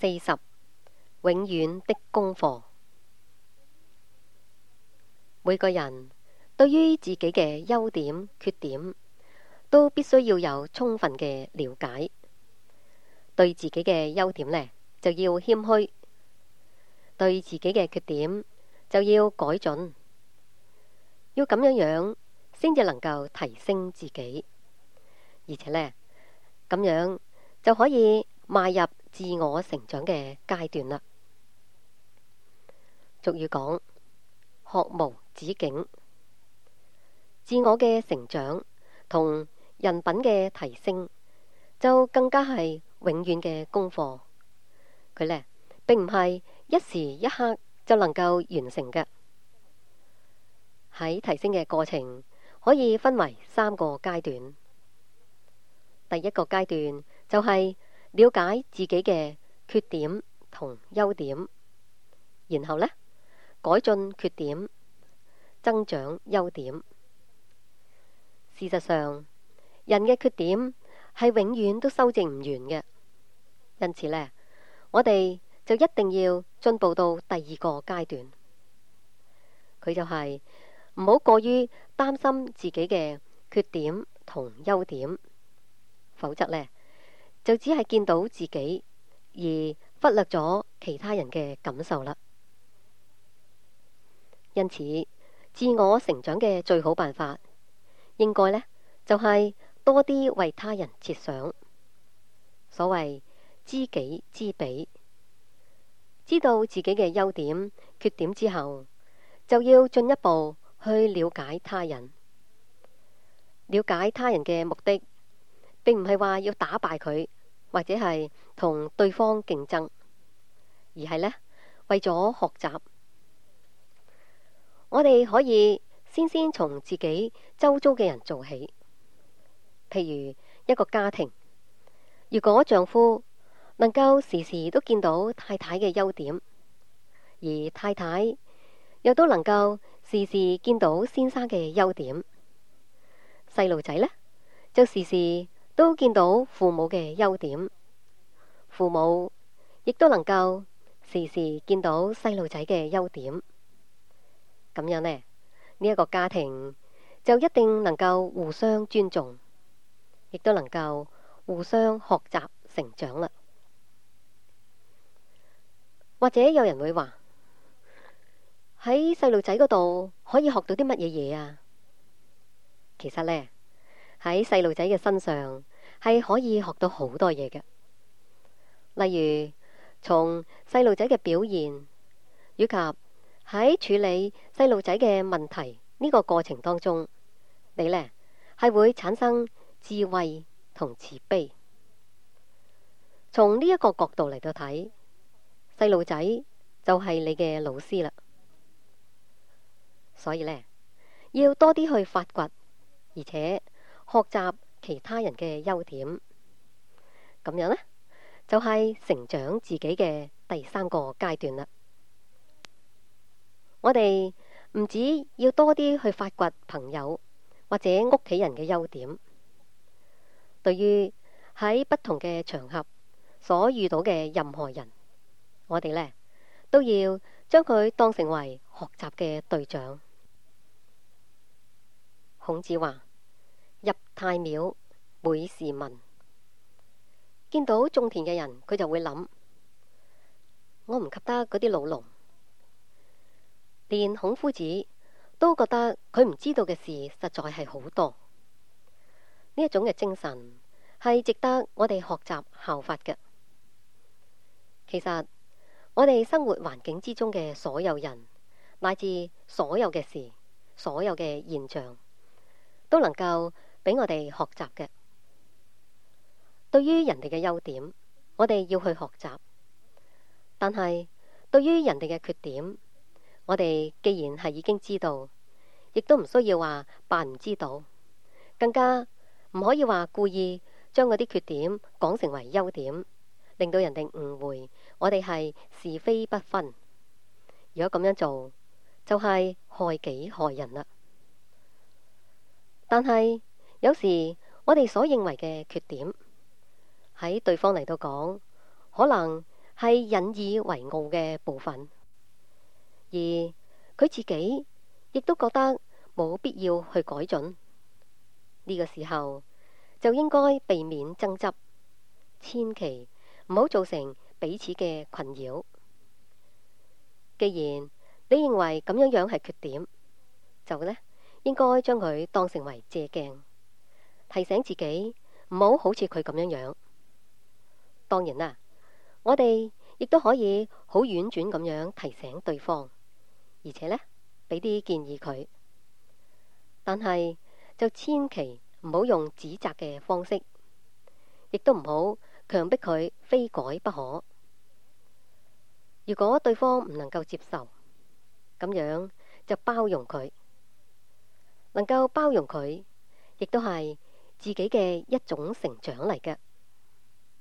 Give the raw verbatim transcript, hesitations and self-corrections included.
四十，永遠的功課。每個人對於自己嘅優點、缺點，都必須要有充分嘅了解。對自己嘅優點呢，就要謙虛；對自己嘅缺點，就要改進。要咁樣樣，先至能夠提升自己，而且呢，咁樣就可以邁入自我成長嘅階段啦。俗語講：學無止境。自我嘅成長同人品嘅提升，就更加係永遠嘅功課。佢呢，並唔係一時一刻就能夠完成嘅。喺提升嘅過程，可以分為三個階段。第一個階段就係了解自己嘅缺點同優點，然後呢，改進缺點，增長優點。事實上，人嘅缺點係永遠都修正唔完嘅，因此呢，我哋就一定要進步到第二個階段。佢就係唔好過於擔心自己嘅缺點同優點，否則呢，就只係見到自己而忽略咗其他人嘅感受啦。因此，自我成長嘅最好辦法，應該呢，就係多啲為他人設想。所謂知己知彼，知道自己嘅優點、缺點之後，就要進一步去了解他人。了解他人嘅目的，並唔係話要打敗佢，或者係同對方競爭，而係呢，為咗學習。我哋可以先先從自己周遭嘅人做起。譬如一個家庭，如果丈夫能夠時時都見到太太嘅優點，而太太又都能夠時時見到先生嘅優點，細路仔呢，就時時都見到父母嘅優點，父母亦都能夠時時見到細路仔嘅優點。咁樣呢，呢一個家庭就一定能夠互相尊重，亦都能夠互相學習成長啦。或者有人會話，喺細路仔嗰度可以學到啲乜嘢嘢啊？其實呢，喺細路仔嘅身上係可以學到好多嘢嘅。例如從細路仔嘅表現，以及喺處理細路仔嘅問題呢個過程當中，你呢係會產生智慧同慈悲。從呢一個角度嚟到睇，細路仔就係你嘅老師啦。所以呢，要多啲去發掘，而且學習其他人嘅優點，咁樣呢，就係成長自己嘅第三個階段啦。我哋唔止要多啲去發掘朋友或者屋企人嘅優點，對於喺不同嘅場合所遇到嘅任何人，我哋呢都要將佢當成為學習嘅對象。孔子話：入太廟，每事問。見到種田嘅人，佢就會諗：我唔及得嗰啲老農。連孔夫子都覺得佢唔知道嘅事實在係好多。呢一種嘅精神係值得我哋學習效法嘅。其實我哋生活環境之中嘅所有人，乃至所有嘅事、所有嘅現象，都能夠俾我哋學習嘅。對於人哋嘅優點，我哋要去學習；但係對於人哋嘅缺點，我哋既然係已經知道，亦都唔需要話扮唔知道，更加唔可以話故意將嗰啲缺點講成為優點，令到人哋誤會我哋係是非不分。如果咁樣做，就係害己害人啦。但係有時我哋所認為嘅缺點，喺對方嚟到講，可能係引以為傲嘅部分，而佢自己亦都覺得冇必要去改進。呢個時候就應該避免爭執，千祈唔好造成彼此嘅困擾。既然你認為咁樣樣係缺點，就呢應該將佢當成為借鏡，提醒自己唔好好似佢咁樣樣。當然啦，我哋亦都可以好婉轉咁樣提醒對方，而且呢俾啲建議佢，但係就千祈唔好用指責嘅方式，亦都唔好強迫佢非改不可。如果對方唔能夠接受，咁樣就包容佢，能夠包容佢，亦都係自己嘅一種成長嚟嘅。